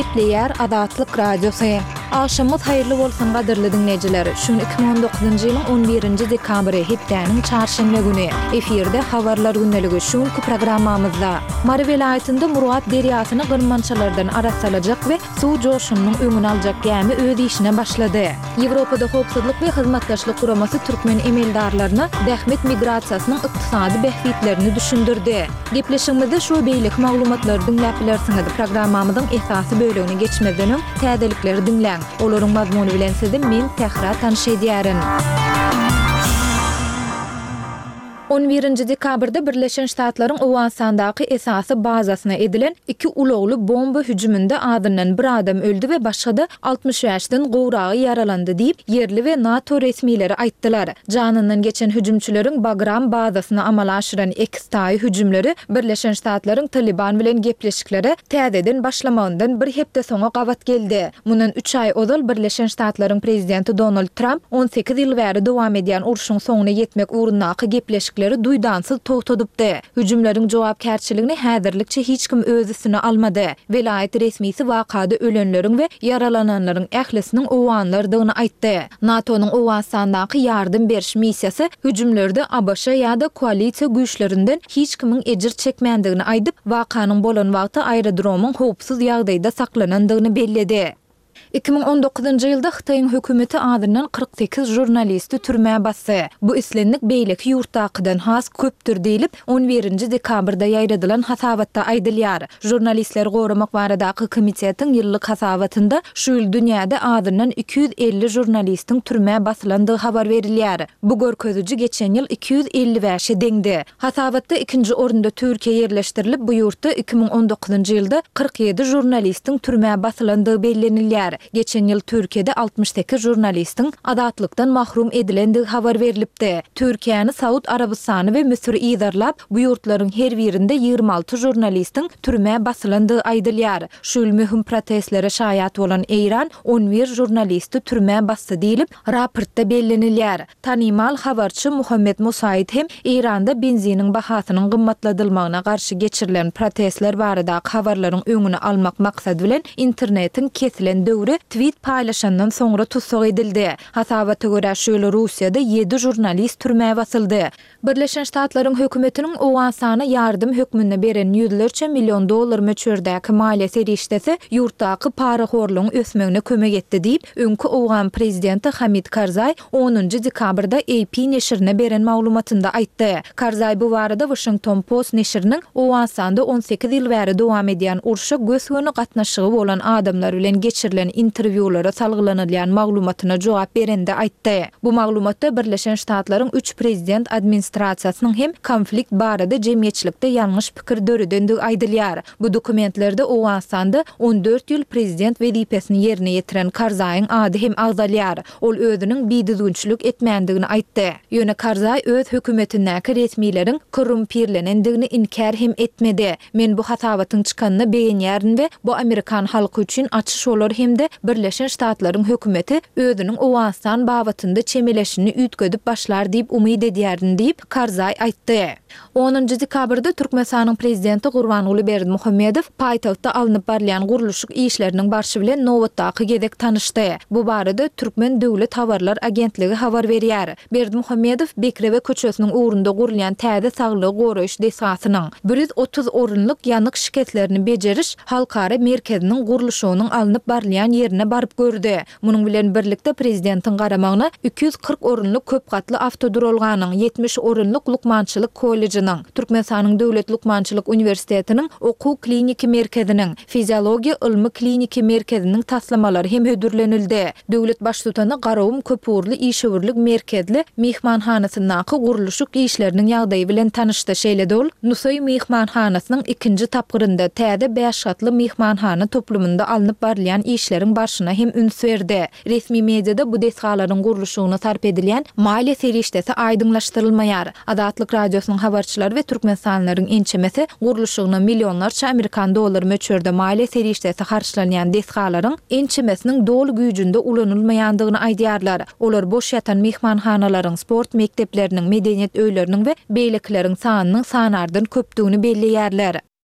Gepleýär Azatlyk Radiosu. Aşamyz haýyrly bolsun gaderli dinleýijiler. Şun 2019-njy ýylyň 11-nji dekabry hepdeniň çarşamba güni efirde habarlar günneligi şunky programmamyzda Mary welaýatynda Murat derýasyny gyrmançalardan arasalajak we suw joşunyň öňüni aljak gämi öz işine başlady. Ýewropada howpsuzlyk we hyzmatdaşlyk guramasy türkmen emeldarlaryna dähmet migrasiýasynyň ykdysady behbitlerini düşündirdi. Gepleşigimizde şu beýlik maglumatlary dinläp bilersiňiz. Programmamyzyň esasy bölümine geçmeden öň täzelikleri dinläň. Olaryň mazmuny bilen sizi men tehrar tanış edýärin. 11-nji dekabrda Birleşen Ştatlaryň Owasandaky esasy bazasyna edilen 2 ulagly bomba hüjüminde adından bir adam öldü we başga 60 ýaşdan gowragy yaralandy diýip yerli we NATO resmileri aýtdylar. Janyndan geçen hüjümçüleriň Bagram bazasyna amal aşyran ekstaý hüjümleri Birleşen Ştatlaryň Taliban bilen gepleşikleri täzeden başlamagyndan bir hepde soňa gawat geldi. Mundan 3 ay ozal Birleşen Ştatlaryň prezidenti Donald Trump 18 ýyl bäri dowam edýän urşuň soňuna ýetmek ugrundaky gepleşikleri duýdansy togtadypdy. Hüjümleriň jogapkärçiligini häzirlikçe hiç kim öz üstüne almady. Velayet resmisi wakada ölenleriň we yaralananlaryň ählisiniň owanlardygyny aýtdy. NATO'nun Owasandaky ýardym beriş missiýasy hüjümlerde ABŞ ýa-da koalisiýa güýçlerinden hiç kimin ejir çekmändigini aýdyp, wakanyň bolan wagty aerodromyň howpsuz ýagdaýda saklanandygyny belledi. 2019-njy ýylda Hytaýyň hökümeti adından 48 jurnalisti türmäge bassy. Bu islenlik beýleki ýurtdakydan has köpdür diýilip 11-nji dekabrda ýaýradylan hasabatda aýdylýar. Jurnalistler goramak baradaky komitetiň ýyllyk hasabatynda şu ýyl dünýäde adından 250 jurnalistiň türmäge basylandygy habar berilýär. Bu görkezüji geçen ýyl 255-e deňdi. Hasabatda 2-nji orunda Türkiýe ýerleşdirilip, bu ýurtda 2019-njy ýylda 47 jurnalistiň türmäge basylandygy bellenilýär. Geçen ýyl Türkiýede 68 jurnalistiň azatlykdan mahrum edilendigi habar berilipdi. Türkiýany Saud Arabistany we Misir ýydarlap, bu ýurtlaryň her birinde 26 jurnalistiň türmäge basylandygy aýdylýar. Şu ýyl mühim protestlere şaýat bolan Eýran 11 jurnalisti türmäge bassy diýilip raportda bellenilýär. Tanymal habarçy Muhammed Musaid hem Eýranda benziniň bahasynyň gymmatladylmagyna garşy geçirilen protestler baradaky habarlaryň öňüni almak maksady bilen internetiň kesilen döwri tweet paýlaşandan soňra tutsak edildi. Hasabata görä şu ýyl Russiýada 7 jurnalist türmäge basyldy. Birleşen Ştatlaryň hökümetiniň Owansana ýardym hökmüne beren $100 milyon möçürdäki maliýe serişdesi ýurtdaky paraxorlugyň ösmegine kömek etdi diýip öňkü Owgan prezidenti Hamid Karzai 10-njy dekabrda AP neşrine beren maglumatynda aýtdy. Karzai bu barada Washington Post neşriniň Owansanda 18 ýyl bäri dowam edýän urşa gösgöni gatnaşygy bolan adamlar bilen geçirilen interwýulara salgylanylan maglumatyna jogap berende aýtdy. Bu maglumatda Birleşen Ştatlaryň 3 prezident administrasiýasynyň hem konflikt barada jemgyýetçilikde ýalňyş pikir döredendigi aýdylýar. Bu dokumentlerde Owansanda 14 ýyl prezident wezipesini ýerine ýetiren Karzaiň ady hem agzalýar. Ol özüniň bidiýünçilik etmändigini aýtdy. Ýöne Karzai öz hökümetindäki resmiýetiň korrumpirlenendigini inkar hem etmedi. Men bu hasabatyň çykanyny beýenýärin we bu Amerikan halky üçin açyş bolar hemde Birleşen Ştatlaryň hökümeti özüniň Owasan babatynda çemeleşini ütgedip başlar diýip umyd edýärin diýip Karzai aýtdy. 10-njy dekabrda Türkmenistanyň prezidenti Gurbanuly Berdimuhammedow paýtagtda alınıp barlayan guruluşyk işleriniň barşy bilen nowatdaky gezek tanışdy. Bu barada Türkmen Döwlet Habarlar Agentligi habar berýär. Berdimuhammedow Bekrebe köçesiniň ugrunda gurulýan täze saglyk goraýyş desasynyň 130 orunlyk ýanyk şiketlerini bejeriş halkara merkeziniň guruluşynyň alınıp barlayan ýerine baryp gördü. Munyň bilen birlikde prezidentiň garamagyna 240 orunlyk köp gatly avtodurolganyň 70 orunlyk lukmançylyk kollejining, Türkmenistanyň Döwlet Lukmançylyk Universitetiniň okuw kliniki merkeziniň, fiziologiýa ilmi kliniki merkeziniň taslamalary hem hödürlenildi. Döwlet başlutany Garawum köpürli işöwürlik merkezli mehmanhanasynyňky guruluşyk işleriniň ýagdaýy bilen tanışdy. Şeýle ol, Nusay mehmanhanasynyň 2-nji tapgyrynda täze 5 gatly mehmanhana toplumunda alınıp barlayan işleriň başyna hem üns berdi. Resmi mediada bu desgalaryň guruluşyna sarp edilýän maliýe serişdesi aýdyňlaşdyrylmaýar. Azatlyk radiosynyň habarçylary we türkmenistanylaryň ençemesi guruluşyna millionlarça Amerikan dollary möçürde maliýe serişdesi harçlanýan desgalaryň ençemesiniň dolu güýjünde ulanylmaýandygyny aýdýarlar. Olar boş ýatan mehmanhanalaryň, sport mekdepleriniň, medeniýet öýleriniň we beýlekleriň sanynyň sanardan köpdigini belleýärler.